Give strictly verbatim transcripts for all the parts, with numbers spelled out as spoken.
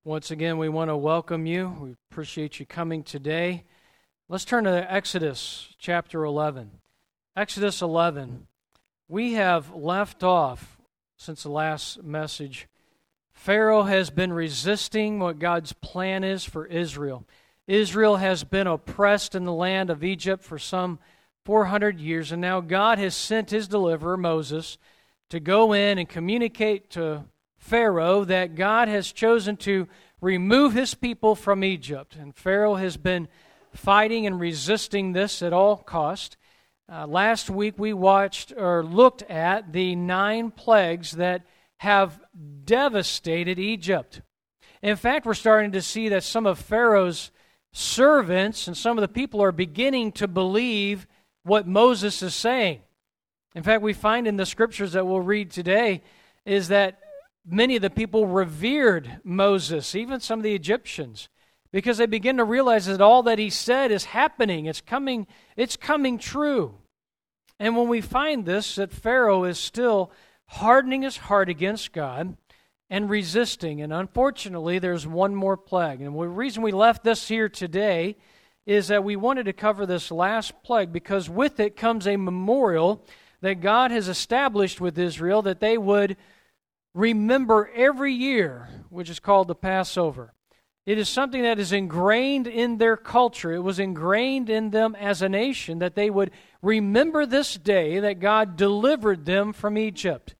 Once again, we want to welcome you. We appreciate you coming today. Let's turn to Exodus chapter eleven. Exodus eleven. We have left off, since the last message, Pharaoh has been resisting what God's plan is for Israel. Israel has been oppressed in the land of Egypt for some four hundred years, and now God has sent his deliverer, Moses, to go in and communicate to Pharaoh that God has chosen to remove his people from Egypt. And Pharaoh has been fighting and resisting this at all cost. Uh, last week we watched or looked at the nine plagues that have devastated Egypt. In fact, we're starting to see that some of Pharaoh's servants and some of the people are beginning to believe what Moses is saying. In fact, we find in the scriptures that we'll read today is that many of the people revered Moses, even some of the Egyptians, because they begin to realize that all that he said is happening. It's coming, it's coming true. And when we find this, that Pharaoh is still hardening his heart against God and resisting. And unfortunately, there's one more plague. And the reason we left this here today is that we wanted to cover this last plague because with it comes a memorial that God has established with Israel that they would remember every year, which is called the Passover. It is something that is ingrained in their culture. It was ingrained in them as a nation that they would remember this day that God delivered them from Egypt.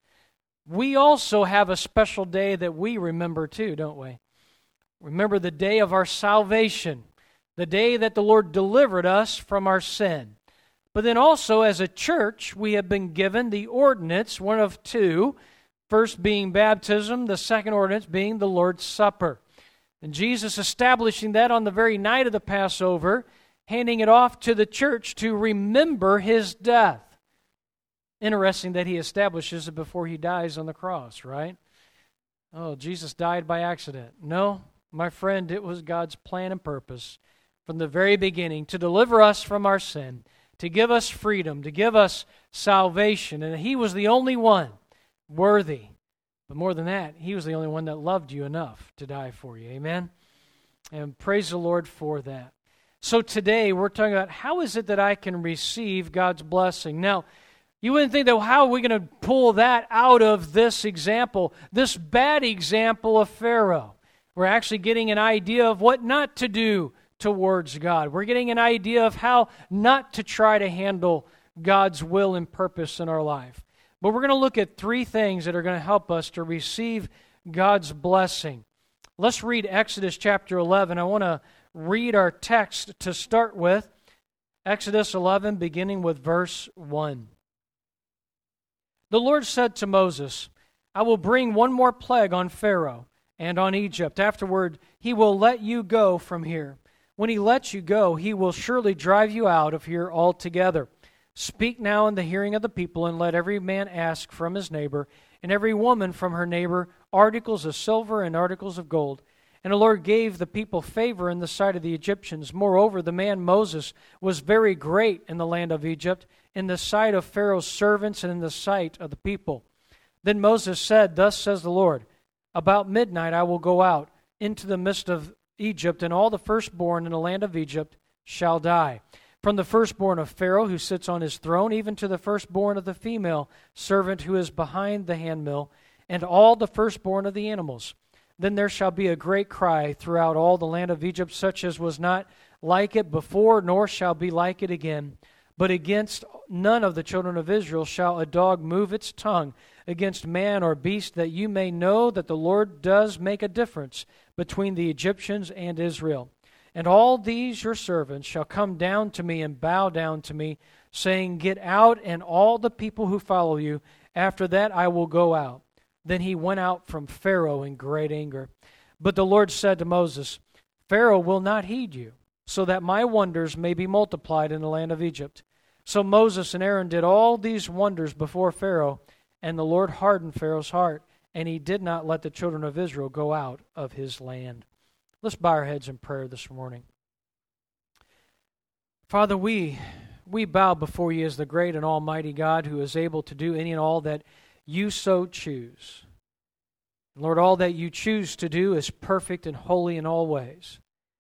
We also have a special day that we remember too, don't we? Remember the day of our salvation, the day that the Lord delivered us from our sin. But then also as a church, we have been given the ordinance, one of two, first being baptism, the second ordinance being the Lord's Supper. And Jesus establishing that on the very night of the Passover, handing it off to the church to remember his death. Interesting that he establishes it before he dies on the cross, right? Oh, Jesus died by accident. No, my friend, it was God's plan and purpose from the very beginning to deliver us from our sin, to give us freedom, to give us salvation. And he was the only one worthy. But more than that, he was the only one that loved you enough to die for you. Amen? And praise the Lord for that. So today we're talking about how is it that I can receive God's blessing. Now, you wouldn't think that, well, how are we going to pull that out of this example, this bad example of Pharaoh? We're actually getting an idea of what not to do towards God. We're getting an idea of how not to try to handle God's will and purpose in our life. But we're going to look at three things that are going to help us to receive God's blessing. Let's read Exodus chapter eleven. I want to read our text to start with. Exodus eleven, beginning with verse one. The Lord said to Moses, I will bring one more plague on Pharaoh and on Egypt. Afterward, he will let you go from here. When he lets you go, he will surely drive you out of here altogether. Speak now in the hearing of the people, and let every man ask from his neighbor, and every woman from her neighbor, articles of silver and articles of gold. And the Lord gave the people favor in the sight of the Egyptians. Moreover, the man Moses was very great in the land of Egypt, in the sight of Pharaoh's servants and in the sight of the people. Then Moses said, Thus says the Lord, About midnight I will go out into the midst of Egypt, and all the firstborn in the land of Egypt shall die. From the firstborn of Pharaoh who sits on his throne, even to the firstborn of the female servant who is behind the handmill, and all the firstborn of the animals. Then there shall be a great cry throughout all the land of Egypt, such as was not like it before, nor shall be like it again. But against none of the children of Israel shall a dog move its tongue against man or beast, that you may know that the Lord does make a difference between the Egyptians and Israel. And all these your servants shall come down to me and bow down to me, saying, Get out, and all the people who follow you. After that I will go out. Then he went out from Pharaoh in great anger. But the Lord said to Moses, Pharaoh will not heed you, so that my wonders may be multiplied in the land of Egypt. So Moses and Aaron did all these wonders before Pharaoh, and the Lord hardened Pharaoh's heart, and he did not let the children of Israel go out of his land. Let's bow our heads in prayer this morning. Father, we we bow before you as the great and almighty God who is able to do any and all that you so choose. Lord, all that you choose to do is perfect and holy in all ways.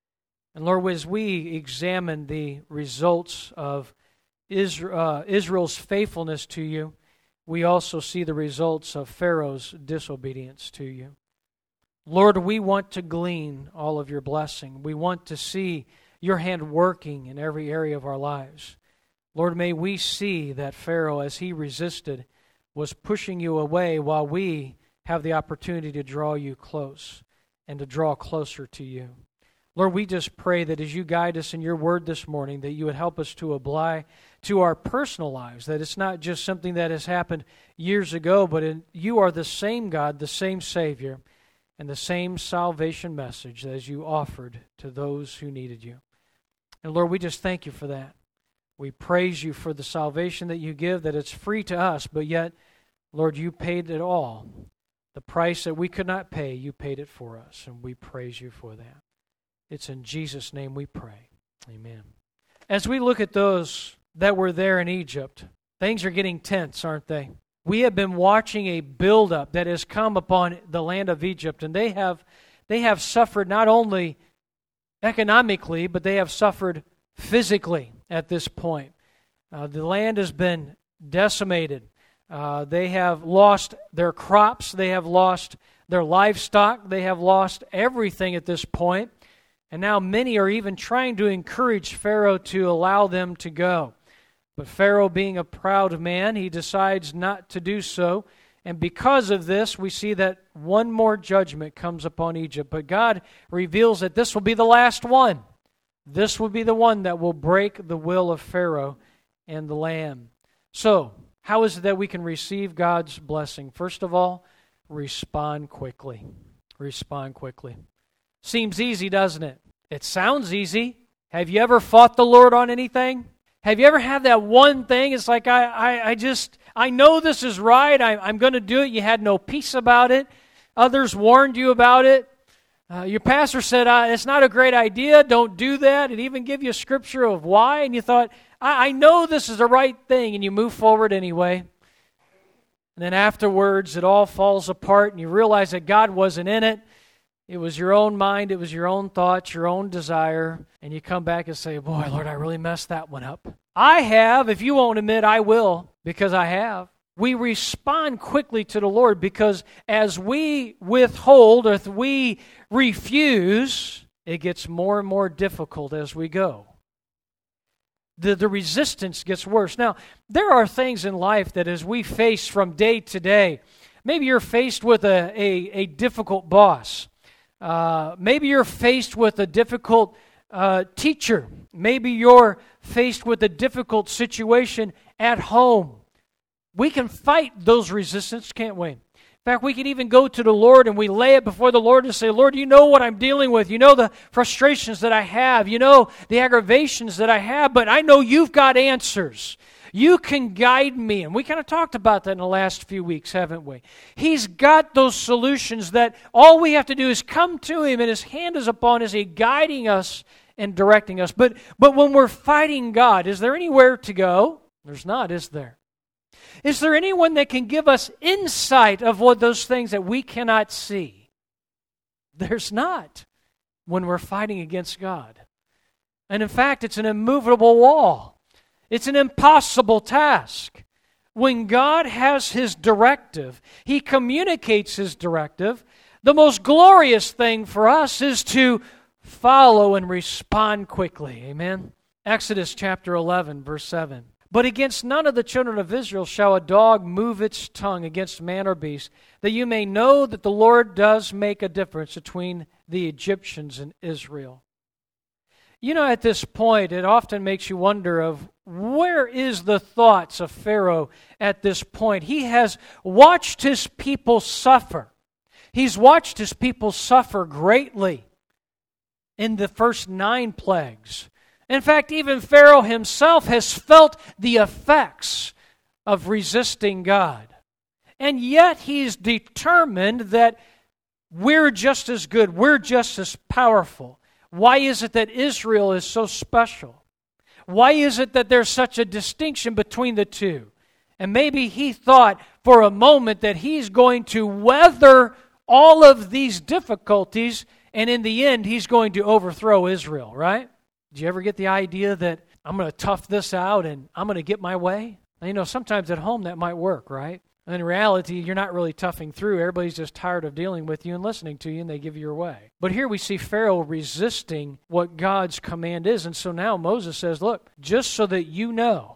And Lord, as we examine the results of Israel, uh, Israel's faithfulness to you, we also see the results of Pharaoh's disobedience to you. Lord, we want to glean all of your blessing. We want to see your hand working in every area of our lives. Lord, may we see that Pharaoh, as he resisted, was pushing you away while we have the opportunity to draw you close and to draw closer to you. Lord, we just pray that as you guide us in your word this morning, that you would help us to apply to our personal lives, that it's not just something that has happened years ago, but in, you are the same God, the same Savior, and the same salvation message as you offered to those who needed you. And Lord, we just thank you for that. We praise you for the salvation that you give, that it's free to us, but yet, Lord, you paid it all. The price that we could not pay, you paid it for us, and we praise you for that. It's in Jesus' name we pray. Amen. As we look at those that were there in Egypt, things are getting tense, aren't they? We have been watching a buildup that has come upon the land of Egypt, and they have they have suffered not only economically, but they have suffered physically at this point. Uh, the land has been decimated. Uh, they have lost their crops. They have lost their livestock. They have lost everything at this point. And now many are even trying to encourage Pharaoh to allow them to go. But Pharaoh, being a proud man, he decides not to do so. And because of this, we see that one more judgment comes upon Egypt. But God reveals that this will be the last one. This will be the one that will break the will of Pharaoh and the land. So, how is it that we can receive God's blessing? First of all, respond quickly. Respond quickly. Seems easy, doesn't it? It sounds easy. Have you ever fought the Lord on anything? Have you ever had that one thing? It's like, I, I, I just, I know this is right. I, I'm going to do it. You had no peace about it. Others warned you about it. Uh, your pastor said, uh, it's not a great idea. Don't do that. And even give you a scripture of why. And you thought, I, I know this is the right thing. And you move forward anyway. And then afterwards, it all falls apart. And you realize that God wasn't in it. It was your own mind. It was your own thoughts, your own desire. And you come back and say, boy, Lord, I really messed that one up. I have. If you won't admit, I will, because I have. We respond quickly to the Lord because as we withhold, or if we refuse, it gets more and more difficult as we go. The, the resistance gets worse. Now, there are things in life that as we face from day to day, maybe you're faced with a, a, a difficult boss. Uh, maybe you're faced with a difficult uh, teacher. Maybe you're faced with a difficult situation at home. We can fight those resistance, can't we? In fact, we can even go to the Lord and we lay it before the Lord and say, Lord, you know what I'm dealing with. You know the frustrations that I have. You know the aggravations that I have, but I know you've got answers. You can guide me. And we kind of talked about that in the last few weeks, haven't we? He's got those solutions that all we have to do is come to Him and His hand is upon us, He guiding us and directing us. But, but when we're fighting God, is there anywhere to go? There's not, is there? Is there anyone that can give us insight of what those things that we cannot see? There's not when we're fighting against God. And in fact, it's an immovable wall. It's an impossible task. When God has His directive, He communicates His directive. The most glorious thing for us is to follow and respond quickly. Amen? Exodus chapter eleven, verse seven. But against none of the children of Israel shall a dog move its tongue against man or beast, that you may know that the Lord does make a difference between the Egyptians and Israel. You know, at this point, it often makes you wonder of where is the thoughts of Pharaoh at this point? He has watched his people suffer. He's watched his people suffer greatly in the first nine plagues. In fact, even Pharaoh himself has felt the effects of resisting God. And yet he's determined that we're just as good, we're just as powerful. Why is it that Israel is so special? Why is it that there's such a distinction between the two? And maybe he thought for a moment that he's going to weather all of these difficulties, and in the end, He's going to overthrow Israel, right? Did you ever get the idea that I'm going to tough this out and I'm going to get my way? And you know, sometimes at home that might work, right? And in reality, you're not really toughing through. Everybody's just tired of dealing with you and listening to you, and they give you your way. But here we see Pharaoh resisting what God's command is. And so now Moses says, look, just so that you know,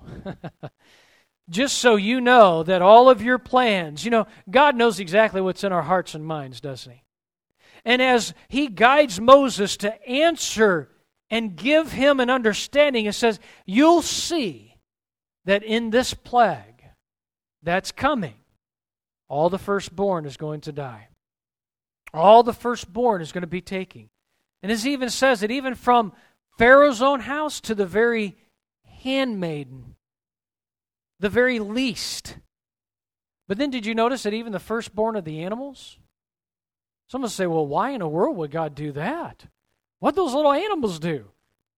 just so you know that all of your plans, you know, God knows exactly what's in our hearts and minds, doesn't He? And as He guides Moses to answer and give him an understanding, it says, you'll see that in this plague that's coming, all the firstborn is going to die. All the firstborn is going to be taken. And it even says that even from Pharaoh's own house to the very handmaiden, the very least. But then did you notice that even the firstborn of the animals? Someone say, well, why in the world would God do that? What those little animals do?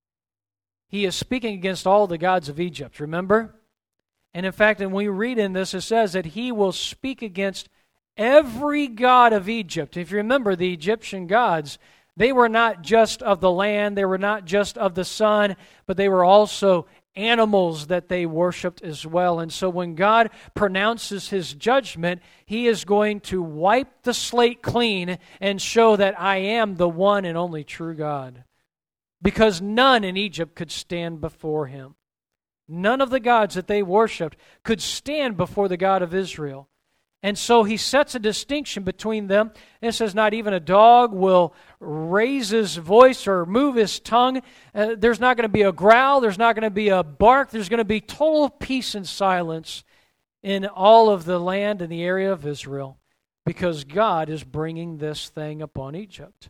He is speaking against all the gods of Egypt, remember? And in fact, when we read in this, it says that He will speak against every god of Egypt. If you remember, the Egyptian gods, they were not just of the land, they were not just of the sun, but they were also animals that they worshipped as well. And so when God pronounces His judgment, He is going to wipe the slate clean and show that I am the one and only true God. Because none in Egypt could stand before Him. None of the gods that they worshipped could stand before the God of Israel. And so He sets a distinction between them. It says not even a dog will raise his voice or move his tongue. Uh, there's not going to be a growl. There's not going to be a bark. There's going to be total peace and silence in all of the land and the area of Israel because God is bringing this thing upon Egypt.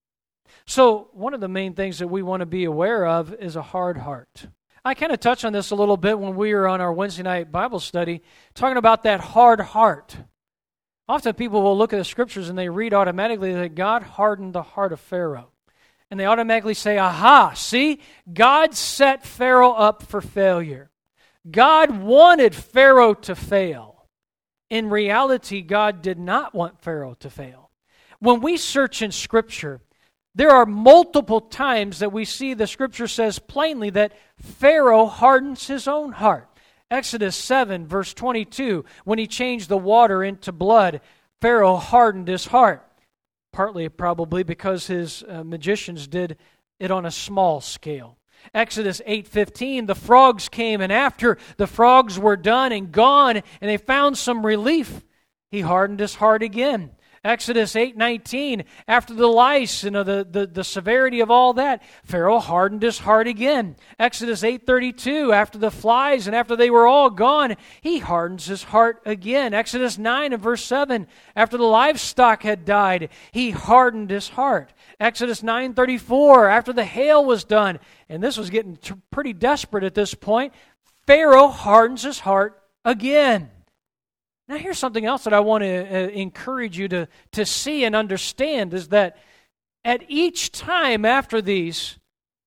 So one of the main things that we want to be aware of is a hard heart. I kind of touched on this a little bit when we were on our Wednesday night Bible study, talking about that hard heart. Often people will look at the Scriptures and they read automatically that God hardened the heart of Pharaoh. And they automatically say, aha, see, God set Pharaoh up for failure. God wanted Pharaoh to fail. In reality, God did not want Pharaoh to fail. When we search in Scripture, there are multiple times that we see the Scripture says plainly that Pharaoh hardens his own heart. Exodus seven, verse twenty-two, when he changed the water into blood, Pharaoh hardened his heart. Partly probably because his uh, magicians did it on a small scale. Exodus eight fifteen, the frogs came, and after the frogs were done and gone, and they found some relief, he hardened his heart again. Exodus eight nineteen, after the lice, you know, the, the, the severity of all that, Pharaoh hardened his heart again. Exodus eight thirty-two, after the flies and after they were all gone, he hardens his heart again. Exodus nine and verse seven, after the livestock had died, he hardened his heart. Exodus nine thirty-four, after the hail was done, and this was getting t- pretty desperate at this point, Pharaoh hardens his heart again. Now here's something else that I want to uh, encourage you to, to see and understand is that at each time after these,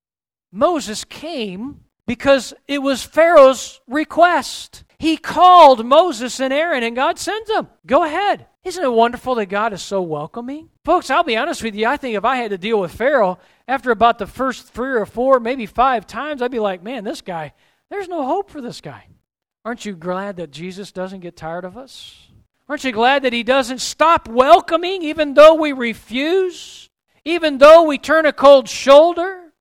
Moses came because it was Pharaoh's request. He called Moses and Aaron and God sends them. Go ahead. Isn't it wonderful that God is so welcoming? Folks, I'll be honest with you. I think if I had to deal with Pharaoh, after about the first three or four, maybe five times, I'd be like, man, this guy, there's no hope for this guy. Aren't you glad that Jesus doesn't get tired of us? Aren't you glad that He doesn't stop welcoming even though we refuse? Even though we turn a cold shoulder?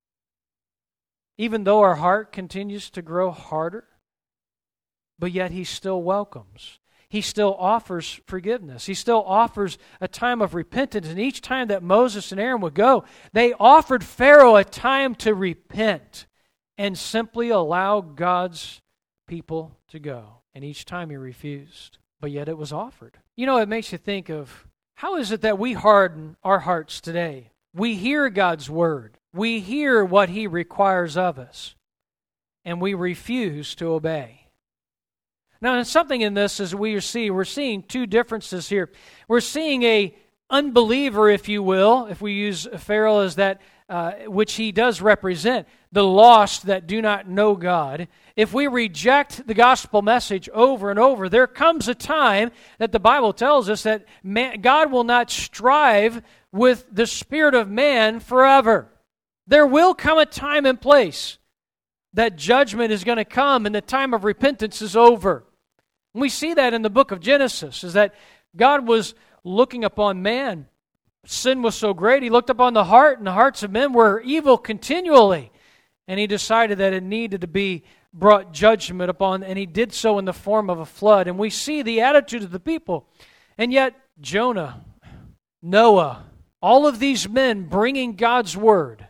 Even though our heart continues to grow harder? But yet He still welcomes. He still offers forgiveness. He still offers a time of repentance. And each time that Moses and Aaron would go, they offered Pharaoh a time to repent and simply allow God's people to go. And each time he refused. But yet it was offered. You know, it makes you think of, how is it that we harden our hearts today? We hear God's word. We hear what He requires of us. And we refuse to obey. Now, something in this, as we see, we're seeing two differences here. We're seeing a, unbeliever, if you will, if we use Pharaoh as that, uh, which he does represent, the lost that do not know God, if we reject the gospel message over and over, there comes a time that the Bible tells us that man, God will not strive with the spirit of man forever. There will come a time and place that judgment is going to come and the time of repentance is over. And we see that in the book of Genesis, is that God was looking upon man. Sin was so great, he looked upon the heart, and the hearts of men were evil continually. And he decided that it needed to be brought judgment upon, and he did so in the form of a flood. And we see the attitude of the people. And yet, Jonah, Noah, all of these men bringing God's word,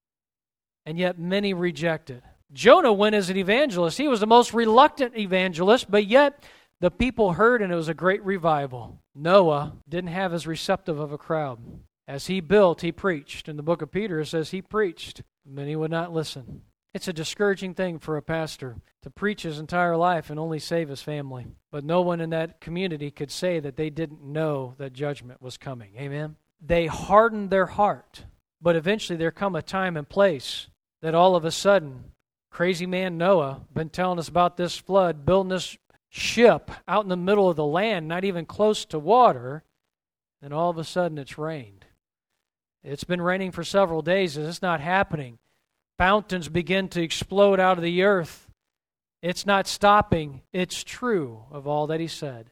and yet many rejected. Jonah went as an evangelist. He was the most reluctant evangelist, but yet the people heard and it was a great revival. Noah didn't have as receptive of a crowd. As he built, he preached. In the book of Peter, it says he preached. Many would not listen. It's a discouraging thing for a pastor to preach his entire life and only save his family. But no one in that community could say that they didn't know that judgment was coming. Amen? They hardened their heart. But eventually there come a time and place that all of a sudden, crazy man Noah, been telling us about this flood, building this ship out in the middle of the land, not even close to water, and all of a sudden it's rained. It's been raining for several days and it's not happening. Fountains begin to explode out of the earth. It's not stopping. It's true of all that he said.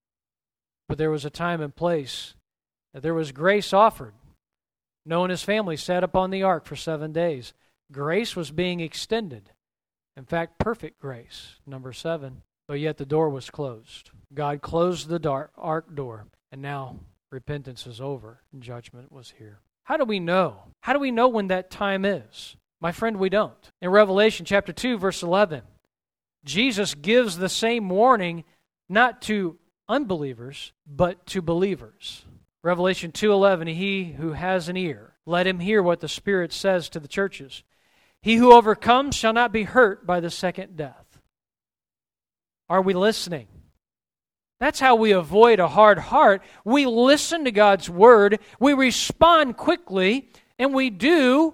But there was a time and place that there was grace offered. Noah and his family sat upon the ark for seven days. Grace was being extended. In fact, perfect grace, number seven. But yet the door was closed. God closed the dark ark door, and now repentance is over, and judgment was here. How do we know? How do we know when that time is? My friend, we don't. In Revelation chapter two, verse eleven, Jesus gives the same warning not to unbelievers, but to believers. Revelation two eleven, he who has an ear, let him hear what the Spirit says to the churches. He who overcomes shall not be hurt by the second death. Are we listening? That's how we avoid a hard heart. We listen to God's word, we respond quickly, and we do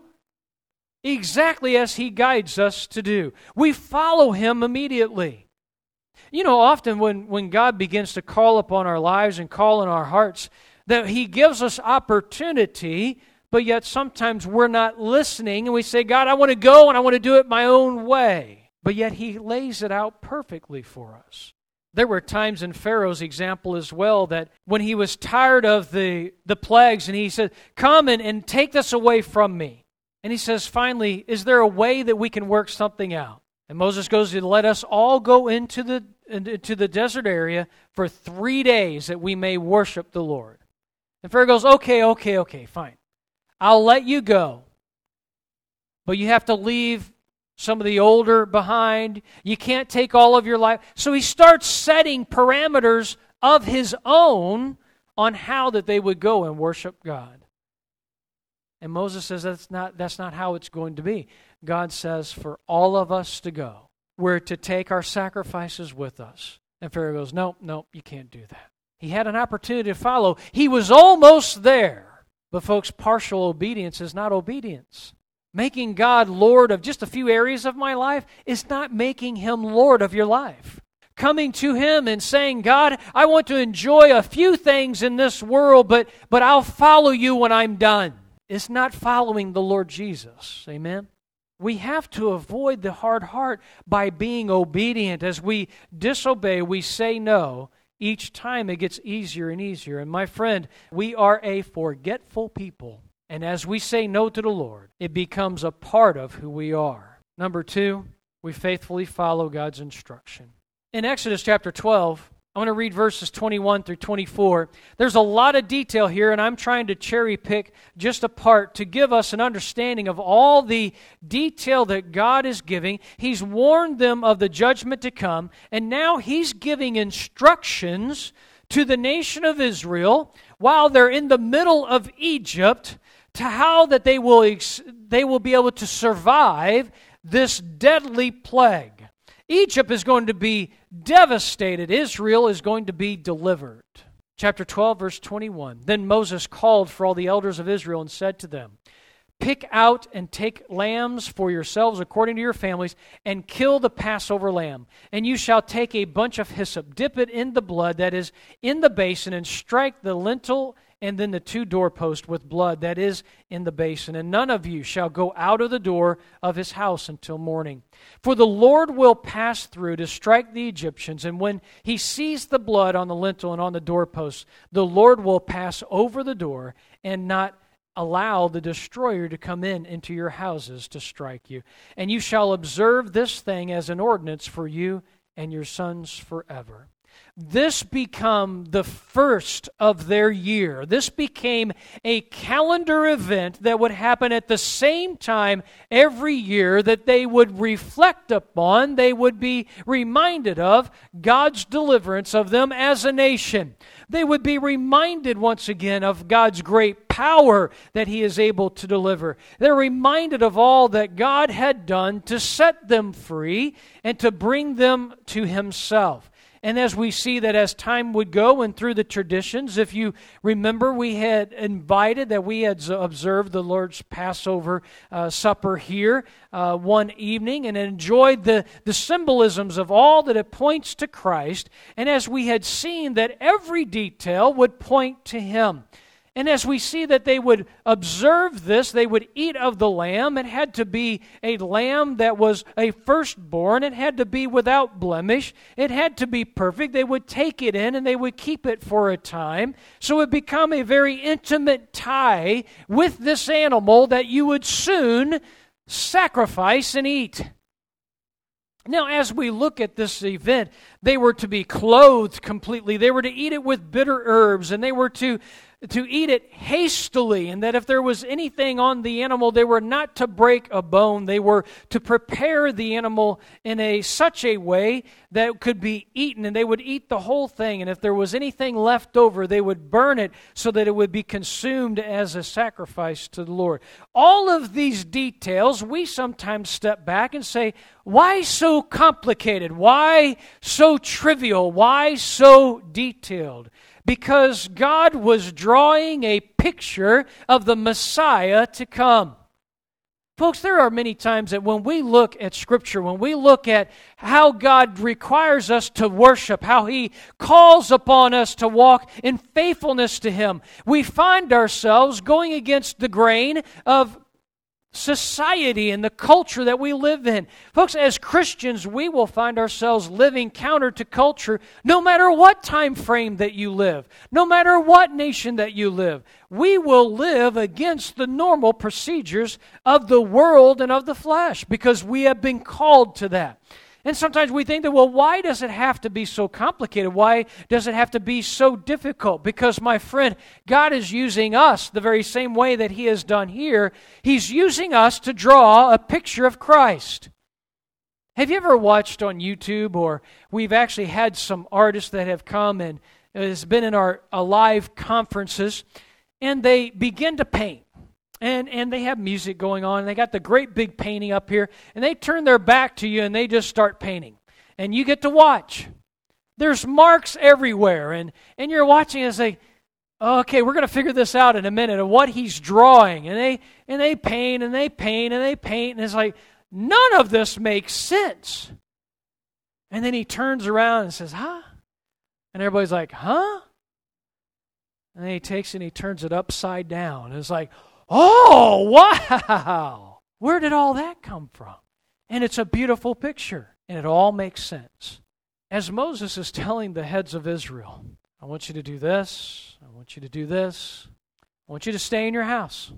exactly as He guides us to do. We follow Him immediately. You know, often when, when God begins to call upon our lives and call in our hearts, that He gives us opportunity, but yet sometimes we're not listening, and we say, God, I want to go and I want to do it my own way. But yet He lays it out perfectly for us. There were times in Pharaoh's example as well that when he was tired of the, the plagues and he said, come and, and take this away from me. And he says, finally, is there a way that we can work something out? And Moses goes to let us all go into the, into the desert area for three days that we may worship the Lord. And Pharaoh goes, okay, okay, okay, fine. I'll let you go. But you have to leave some of the older behind. You can't take all of your life. So he starts setting parameters of his own on how that they would go and worship God. And Moses says that's not, that's not how it's going to be. God says for all of us to go. We're to take our sacrifices with us. And Pharaoh goes, nope, nope, you can't do that. He had an opportunity to follow. He was almost there. But folks, partial obedience is not obedience. Making God Lord of just a few areas of my life is not making Him Lord of your life. Coming to Him and saying, God, I want to enjoy a few things in this world, but, but I'll follow you when I'm done. It's not following the Lord Jesus. Amen? We have to avoid the hard heart by being obedient. As we disobey, we say no. Each time it gets easier and easier. And my friend, we are a forgetful people. And as we say no to the Lord, it becomes a part of who we are. Number two, we faithfully follow God's instruction. In Exodus chapter twelve, I want to read verses twenty-one through twenty-four. There's a lot of detail here, and I'm trying to cherry pick just a part to give us an understanding of all the detail that God is giving. He's warned them of the judgment to come, and now He's giving instructions to the nation of Israel while they're in the middle of Egypt, to how that they will ex- they will be able to survive this deadly plague. Egypt is going to be devastated. Israel is going to be delivered. Chapter twelve, verse twenty-one. Then Moses called for all the elders of Israel and said to them, pick out and take lambs for yourselves according to your families, and kill the Passover lamb. And you shall take a bunch of hyssop, dip it in the blood that is in the basin, and strike the lintel and then the two doorposts with blood that is in the basin. And none of you shall go out of the door of his house until morning. For the Lord will pass through to strike the Egyptians, and when he sees the blood on the lintel and on the doorposts, the Lord will pass over the door and not allow the destroyer to come in into your houses to strike you. And you shall observe this thing as an ordinance for you and your sons forever. This became the first of their year. This became a calendar event that would happen at the same time every year, that they would reflect upon, they would be reminded of God's deliverance of them as a nation. They would be reminded once again of God's great power that He is able to deliver. They're reminded of all that God had done to set them free and to bring them to Himself. And as we see that as time would go and through the traditions, if you remember, we had invited that we had observed the Lord's Passover uh, supper here uh, one evening and enjoyed the, the symbolisms of all that it points to Christ. And as we had seen that every detail would point to Him. And as we see that they would observe this, they would eat of the lamb. It had to be a lamb that was a firstborn. It had to be without blemish. It had to be perfect. They would take it in and they would keep it for a time. So it became a very intimate tie with this animal that you would soon sacrifice and eat. Now, as we look at this event, they were to be clothed completely. They were to eat it with bitter herbs, and they were to to eat it hastily, and that if there was anything on the animal, they were not to break a bone. They were to prepare the animal in a such a way that it could be eaten, and they would eat the whole thing. And if there was anything left over, they would burn it so that it would be consumed as a sacrifice to the Lord. All of these details, we sometimes step back and say, why so complicated? Why so trivial? Why so detailed? Because God was drawing a picture of the Messiah to come. Folks, there are many times that when we look at Scripture, when we look at how God requires us to worship, how He calls upon us to walk in faithfulness to Him, we find ourselves going against the grain of society and the culture that we live in. Folks, as Christians, we will find ourselves living counter to culture no matter what time frame that you live, no matter what nation that you live. We will live against the normal procedures of the world and of the flesh because we have been called to that. And sometimes we think that, well, why does it have to be so complicated? Why does it have to be so difficult? Because, my friend, God is using us the very same way that He has done here. He's using us to draw a picture of Christ. Have you ever watched on YouTube, or we've actually had some artists that have come and has been in our uh, live conferences, and they begin to paint. And and they have music going on, and they got the great big painting up here, and they turn their back to you, and they just start painting. And you get to watch. There's marks everywhere, and, and you're watching and say, okay, we're going to figure this out in a minute, of what he's drawing. And they and they paint, and they paint, and they paint, and it's like, none of this makes sense. And then he turns around and says, huh? And everybody's like, huh? And then he takes it and he turns it upside down. And it's like, oh, wow! Where did all that come from? And it's a beautiful picture, and it all makes sense. As Moses is telling the heads of Israel, I want you to do this, I want you to do this, I want you to stay in your house.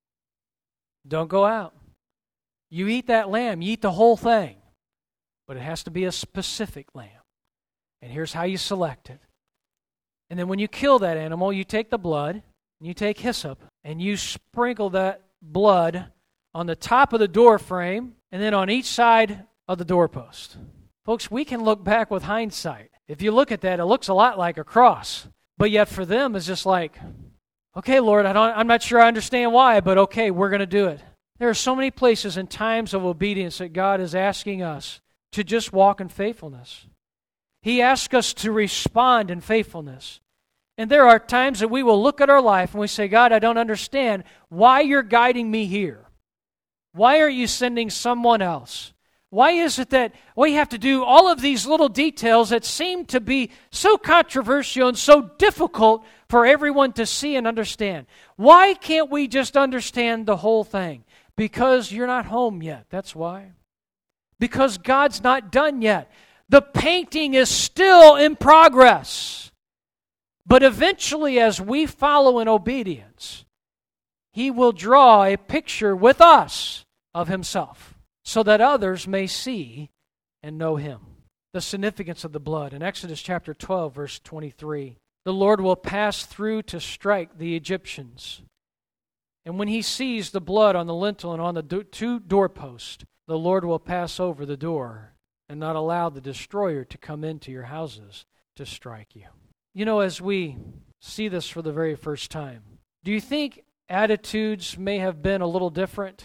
Don't go out. You eat that lamb, you eat the whole thing, but it has to be a specific lamb. And here's how you select it. And then when you kill that animal, you take the blood, and you take hyssop, and you sprinkle that blood on the top of the door frame and then on each side of the doorpost. Folks, we can look back with hindsight. If you look at that, it looks a lot like a cross. But yet for them, it's just like, okay, Lord, I don't, I'm not sure I understand why, but okay, we're going to do it. There are so many places and times of obedience that God is asking us to just walk in faithfulness. He asks us to respond in faithfulness. And there are times that we will look at our life and we say, God, I don't understand why you're guiding me here. Why aren't you sending someone else? Why is it that we have to do all of these little details that seem to be so controversial and so difficult for everyone to see and understand? Why can't we just understand the whole thing? Because you're not home yet, that's why. Because God's not done yet. The painting is still in progress. But eventually, as we follow in obedience, He will draw a picture with us of Himself, so that others may see and know Him. The significance of the blood. In Exodus chapter twelve, verse twenty-three, the Lord will pass through to strike the Egyptians. And when He sees the blood on the lintel and on the do- two doorposts, the Lord will pass over the door and not allow the destroyer to come into your houses to strike you. You know, as we see this for the very first time, do you think attitudes may have been a little different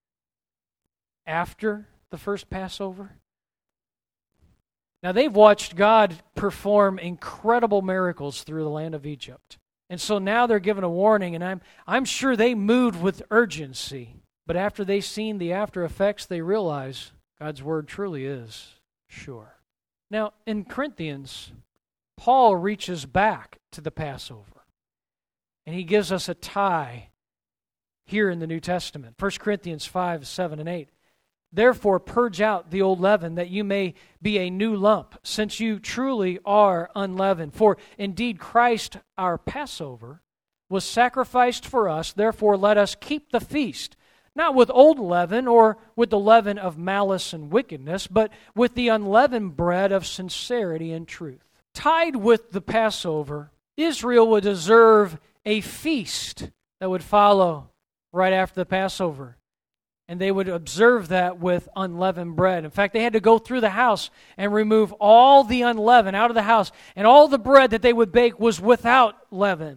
after the first Passover? Now, they've watched God perform incredible miracles through the land of Egypt. And so now they're given a warning, and I'm, I'm sure they moved with urgency. But after they've seen the after effects, they realize God's word truly is sure. Now, in Corinthians, Paul reaches back to the Passover, and he gives us a tie here in the New Testament. First Corinthians five, seven, and eight. Therefore, purge out the old leaven, that you may be a new lump, since you truly are unleavened. For indeed Christ, our Passover, was sacrificed for us. Therefore, let us keep the feast, not with old leaven or with the leaven of malice and wickedness, but with the unleavened bread of sincerity and truth. Tied with the Passover, Israel would observe a feast that would follow right after the Passover. And they would observe that with unleavened bread. In fact, they had to go through the house and remove all the unleavened out of the house. And all the bread that they would bake was without leaven.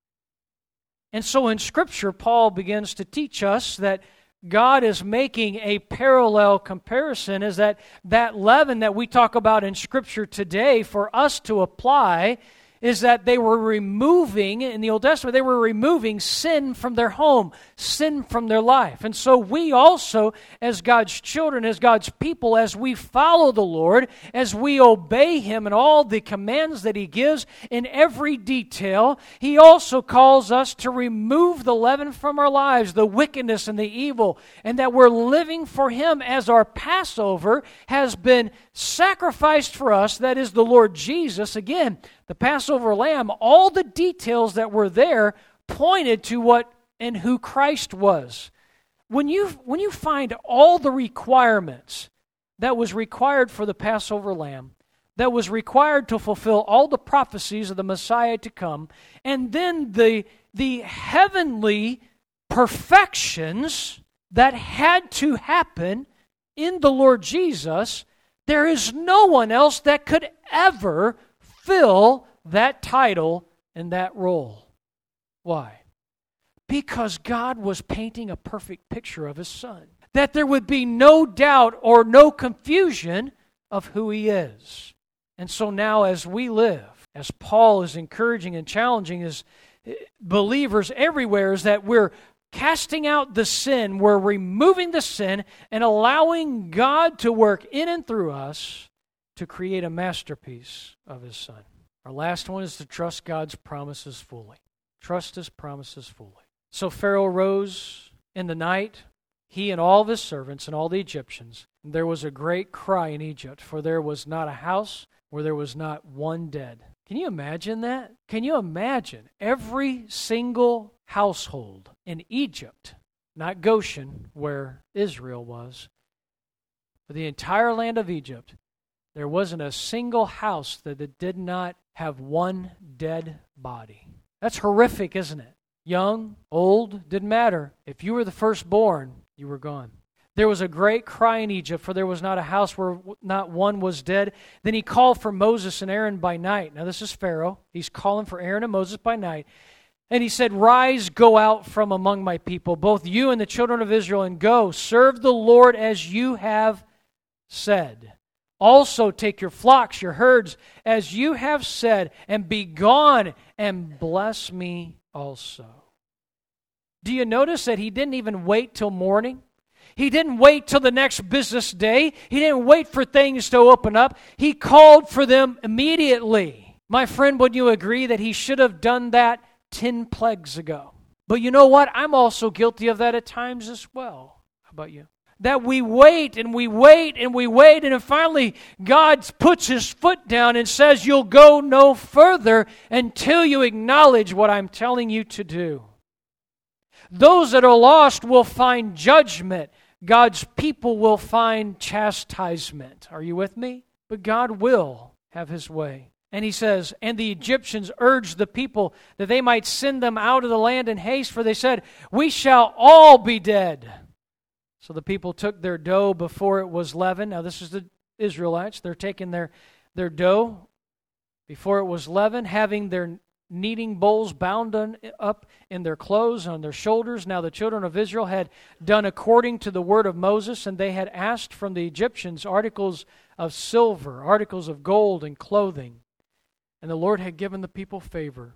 And so in Scripture, Paul begins to teach us that God is making a parallel comparison, is that that leaven that we talk about in Scripture today for us to apply is that they were removing, in the Old Testament, they were removing sin from their home, sin from their life. And so we also, as God's children, as God's people, as we follow the Lord, as we obey Him in all the commands that He gives in every detail, He also calls us to remove the leaven from our lives, the wickedness and the evil, and that we're living for Him as our Passover has been sacrificed for us, that is the Lord Jesus. Again, the Passover lamb, all the details that were there pointed to what and who Christ was. When you, when you find all the requirements that was required for the Passover lamb, that was required to fulfill all the prophecies of the Messiah to come, and then the, the heavenly perfections that had to happen in the Lord Jesus, there is no one else that could ever fill that title and that role. Why? Because God was painting a perfect picture of His Son. That there would be no doubt or no confusion of who He is. And so now as we live, as Paul is encouraging and challenging his believers everywhere, is that we're casting out the sin, we're removing the sin, and allowing God to work in and through us to create a masterpiece of His Son. Our last one is to trust God's promises fully. Trust His promises fully. So Pharaoh rose in the night, he and all of his servants and all the Egyptians. And there was a great cry in Egypt, for there was not a house where there was not one dead. Can you imagine that? Can you imagine every single household in Egypt, not Goshen, where Israel was, but the entire land of Egypt, there wasn't a single house that it did not have one dead body. That's horrific, isn't it? Young, old, didn't matter. If you were the firstborn, you were gone. There was a great cry in Egypt, for there was not a house where not one was dead. Then he called for Moses and Aaron by night. Now this is Pharaoh. He's calling for Aaron and Moses by night. And he said, "Rise, go out from among my people, both you and the children of Israel, and go, serve the Lord as you have said. Also take your flocks, your herds, as you have said, and be gone, and bless me also. Do you notice that he didn't even wait till morning? He didn't wait till the next business day. He didn't wait for things to open up. He called for them immediately. My friend, would you agree that he should have done that ten plagues ago? But you know what? I'm also guilty of that at times as well. How about you? That we wait and we wait and we wait, and then finally God puts His foot down and says, you'll go no further until you acknowledge what I'm telling you to do. Those that are lost will find judgment. God's people will find chastisement. Are you with me? But God will have His way. And He says, and the Egyptians urged the people that they might send them out of the land in haste, for they said, we shall all be dead. So the people took their dough before it was leavened. Now this is the Israelites. They're taking their, their dough before it was leavened, having their kneading bowls bound on, up in their clothes on their shoulders. Now the children of Israel had done according to the word of Moses, and they had asked from the Egyptians articles of silver, articles of gold, and clothing. And the Lord had given the people favor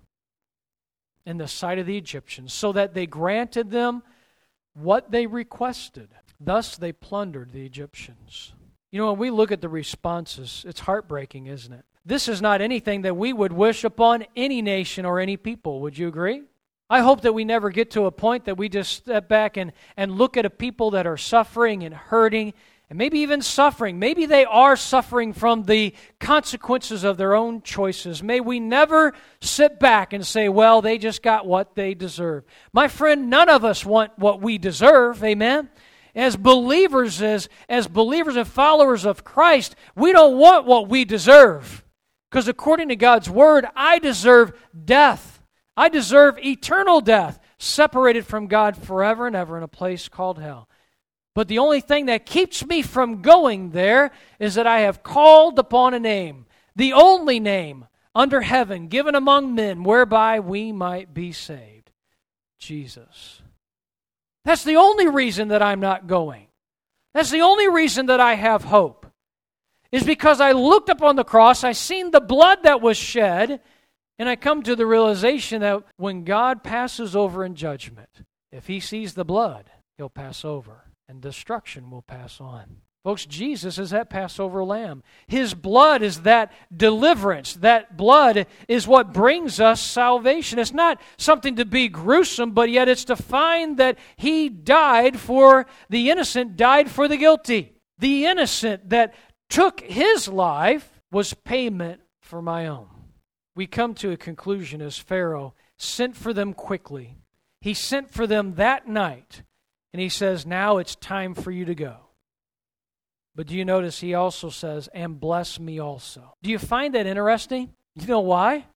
in the sight of the Egyptians, so that they granted them what they requested. Thus they plundered the Egyptians. You know, when we look at the responses, it's heartbreaking, isn't it? This is not anything that we would wish upon any nation or any people. Would you agree? I hope that we never get to a point that we just step back and, and look at a people that are suffering and hurting, and maybe even suffering. Maybe they are suffering from the consequences of their own choices. May we never sit back and say, well, they just got what they deserve. My friend, none of us want what we deserve. Amen? As believers, as, as believers and followers of Christ, we don't want what we deserve. Because according to God's Word, I deserve death. I deserve eternal death, separated from God forever and ever in a place called hell. But the only thing that keeps me from going there is that I have called upon a name, the only name under heaven given among men whereby we might be saved. Jesus. That's the only reason that I'm not going. That's the only reason that I have hope. Is because I looked upon the cross, I seen the blood that was shed, and I come to the realization that when God passes over in judgment, if He sees the blood, He'll pass over, and destruction will pass on. Folks, Jesus is that Passover lamb. His blood is that deliverance. That blood is what brings us salvation. It's not something to be gruesome, but yet it's to find that He died for the innocent, died for the guilty. The innocent that took His life was payment for my own. We come to a conclusion as Pharaoh sent for them quickly. He sent for them that night, and he says, now it's time for you to go. But do you notice he also says, and bless me also. Do you find that interesting? You know why?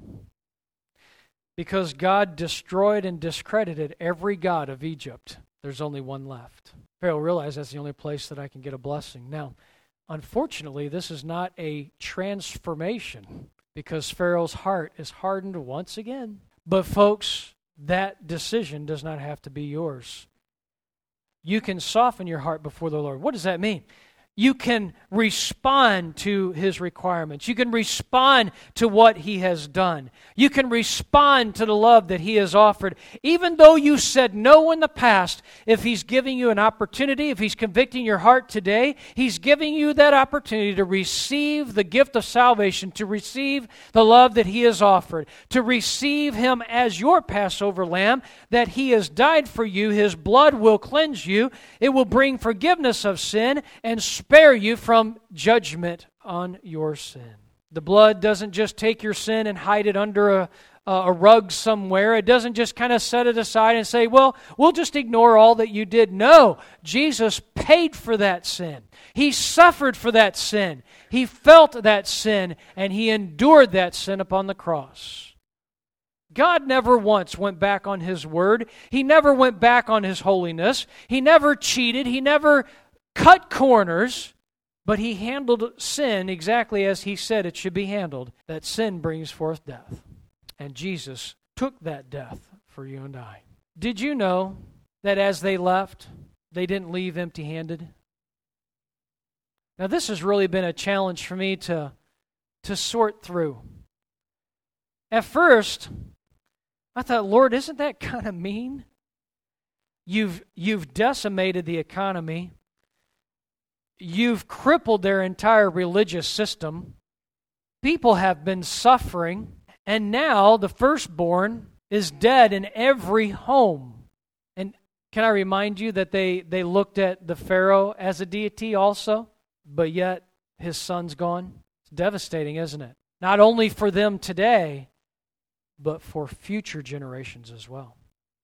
Because God destroyed and discredited every god of Egypt. There's only one left. Pharaoh realized that's the only place that I can get a blessing. Now, unfortunately, this is not a transformation because Pharaoh's heart is hardened once again. But folks, that decision does not have to be yours. You can soften your heart before the Lord. What does that mean? You can respond to His requirements. You can respond to what He has done. You can respond to the love that He has offered. Even though you said no in the past, if He's giving you an opportunity, if He's convicting your heart today, He's giving you that opportunity to receive the gift of salvation, to receive the love that He has offered, to receive Him as your Passover lamb, that He has died for you. His blood will cleanse you. It will bring forgiveness of sin and spare you from judgment on your sin. The blood doesn't just take your sin and hide it under a, a rug somewhere. It doesn't just kind of set it aside and say, well, we'll just ignore all that you did. No, Jesus paid for that sin. He suffered for that sin. He felt that sin, and He endured that sin upon the cross. God never once went back on His word. He never went back on His holiness. He never cheated. He never cut corners, but He handled sin exactly as He said it should be handled, that sin brings forth death. And Jesus took that death for you and I. Did you know that as they left, they didn't leave empty-handed? Now, this has really been a challenge for me to, to sort through. At first, I thought, Lord, isn't that kind of mean? You've, you've decimated the economy. You've crippled their entire religious system. People have been suffering. And now the firstborn is dead in every home. And can I remind you that they, they looked at the Pharaoh as a deity also? But yet his son's gone. It's devastating, isn't it? Not only for them today, but for future generations as well.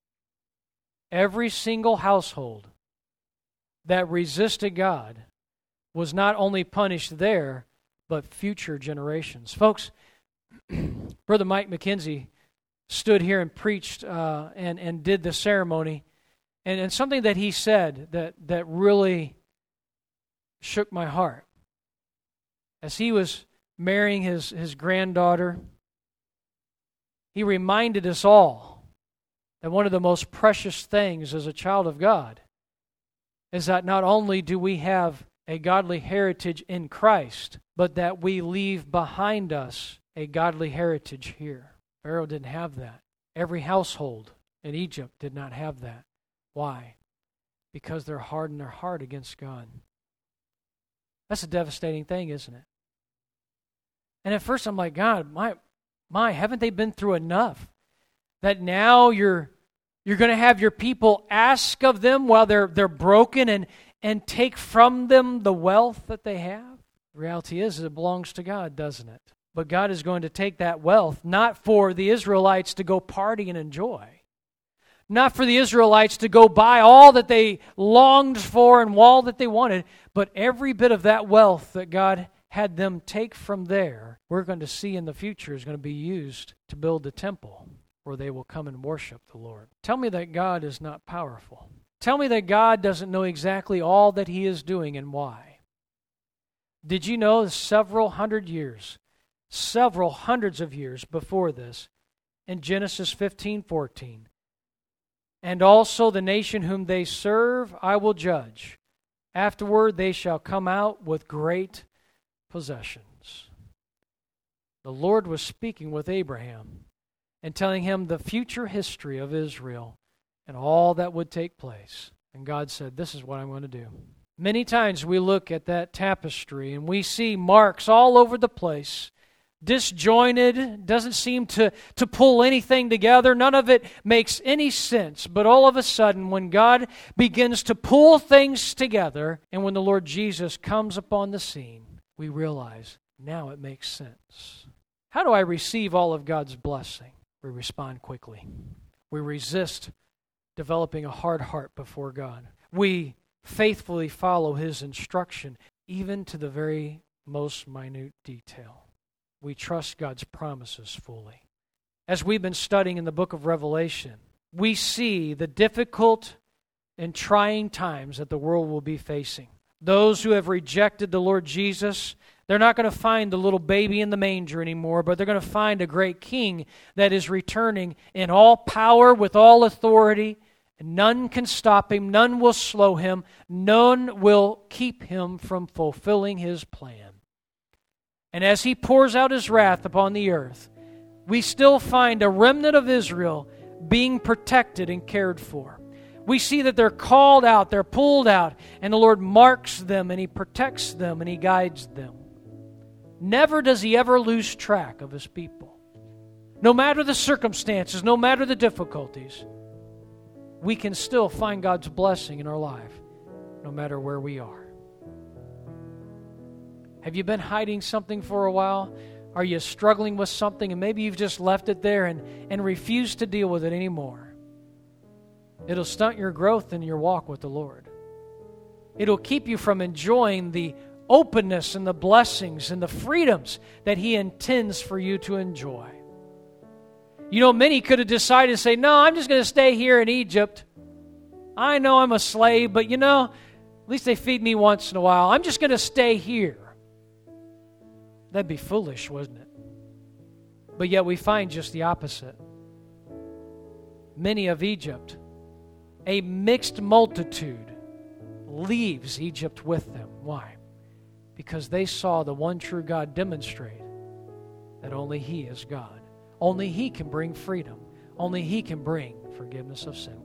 Every single household that resisted God was not only punished there, but future generations. Folks, Brother Mike McKenzie stood here and preached uh, and, and did the ceremony, and, and something that he said that, that really shook my heart. As he was marrying his, his granddaughter, he reminded us all that one of the most precious things as a child of God is that not only do we have a godly heritage in Christ, but that we leave behind us a godly heritage here. Pharaoh didn't have that. Every household in Egypt did not have that. Why? Because they're hard in their heart against God. That's a devastating thing, isn't it? And at first I'm like, God, my, my, haven't they been through enough? That now you're you're going to have your people ask of them while they're they're broken and, and take from them the wealth that they have? The reality is it belongs to God, doesn't it? But God is going to take that wealth not for the Israelites to go party and enjoy. Not for the Israelites to go buy all that they longed for and all that they wanted, but every bit of that wealth that God had them take from there, we're going to see in the future is going to be used to build the temple where they will come and worship the Lord. Tell me that God is not powerful. Tell me that God doesn't know exactly all that He is doing and why. Did you know several hundred years, several hundreds of years before this, in Genesis fifteen fourteen, and also the nation whom they serve I will judge. Afterward they shall come out with great possessions. The Lord was speaking with Abraham and telling him the future history of Israel and all that would take place. And God said, this is what I'm going to do. Many times we look at that tapestry and we see marks all over the place, disjointed, doesn't seem to, to pull anything together. None of it makes any sense. But all of a sudden, when God begins to pull things together, and when the Lord Jesus comes upon the scene, we realize now it makes sense. How do I receive all of God's blessing? We respond quickly. We resist developing a hard heart before God. We faithfully follow His instruction, even to the very most minute detail. We trust God's promises fully. As we've been studying in the book of Revelation, we see the difficult and trying times that the world will be facing. Those who have rejected the Lord Jesus, they're not going to find the little baby in the manger anymore, but they're going to find a great king that is returning in all power, with all authority. None can stop Him. None will slow Him. None will keep Him from fulfilling His plan. And as He pours out His wrath upon the earth, we still find a remnant of Israel being protected and cared for. We see that they're called out, they're pulled out, and the Lord marks them and He protects them and He guides them. Never does He ever lose track of His people. No matter the circumstances, no matter the difficulties, we can still find God's blessing in our life, no matter where we are. Have you been hiding something for a while? Are you struggling with something and maybe you've just left it there and, and refused to deal with it anymore? It'll stunt your growth in your walk with the Lord. It'll keep you from enjoying the openness and the blessings and the freedoms that He intends for you to enjoy. You know, many could have decided to say, no, I'm just going to stay here in Egypt. I know I'm a slave, but you know, at least they feed me once in a while. I'm just going to stay here. That'd be foolish, wouldn't it? But yet we find just the opposite. Many of Egypt, a mixed multitude, leaves Egypt with them. Why? because they saw the one true God demonstrate that only He is God. Only He can bring freedom. Only He can bring forgiveness of sin.